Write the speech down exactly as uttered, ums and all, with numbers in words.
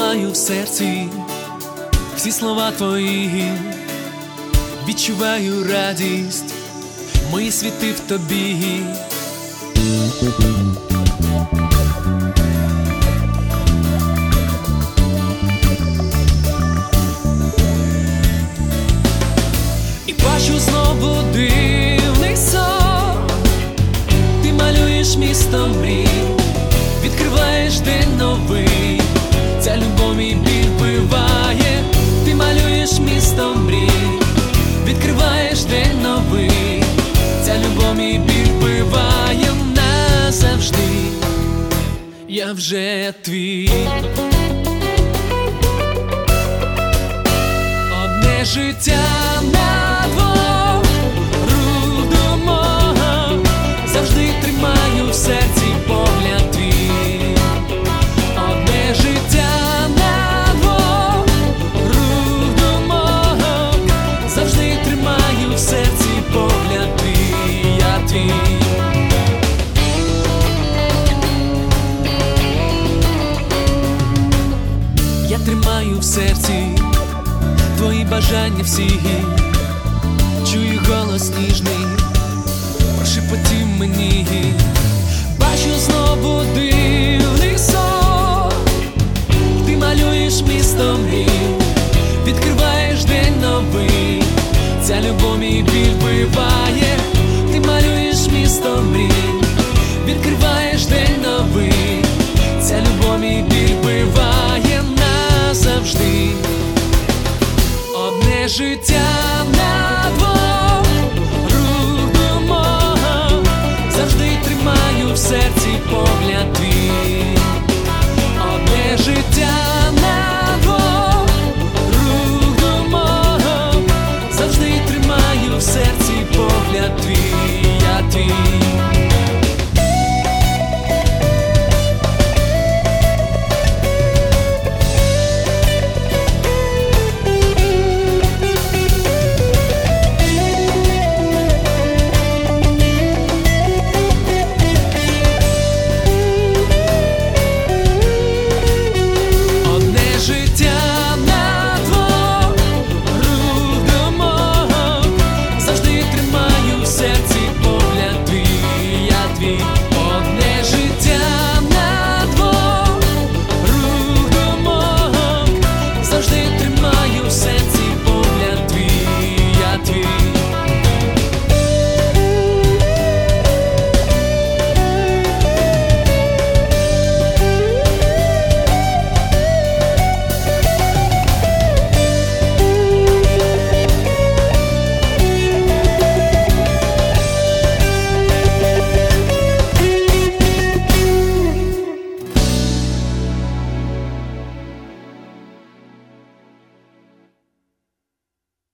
тримаю в серці всі слова твої, відчуваю радість, мої світи в тобі. І бачу знову дивний сон, ти малюєш місто мрій, відкриваєш день новий, ця любов мій біль вбиває. Ти малюєш місто мрій, відкриваєш день новий, ця любов мій біль вбиває назавжди. Я вже твій. Одне життя на двох, рух думок, завжди тримаю в серці погляд твій. Одне життя на двох, рух думок, завжди тримаю в серці погляд твій, я твій. Я тримаю в серці твої бажання всі, чую голос ніжний, прошепотів мені. Бачу знову дивний сон, ти малюєш місто мрій, відкриваєш день новий, ця любов мій біль вбиває. Ти малюєш місто мрій, відкриваєш день новий, ця любов мій біль вбиває назавжди. Одне життя на двох, рух думок, завжди тримаю в серці погляд твій. Одне життя на двох, рух думок, завжди тримаю в серці погляд твій, я твій.